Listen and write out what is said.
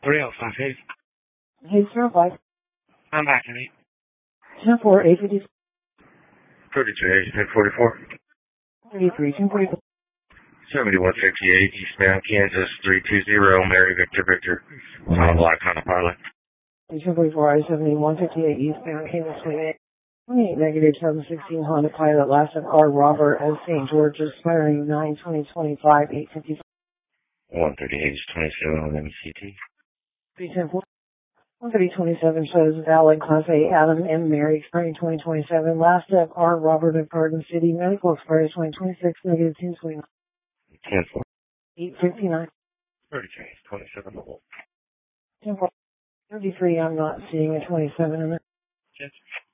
3058. Hey, 05. I'm back to me. 10-4, 850. 32 1044. 33, 1044. 7158 eastbound Kansas 320 Mary Victor Victor. Black Honda Pilot. 1044, I-71, 58 eastbound Kansas 28. 28 negative 716 Honda Pilot, last of R. Robert S. St. George, expiring 9/20/25, 850. 138 27 on MCT. 310-4. 13027 shows valid Class A Adam M. Mary, expiring 2027. Last of R. Robert of Garden City, medical expires 2026, negative 1029. 10-4. 859. 33 27 10-4. 33, I'm not seeing a 27 in there. Yes.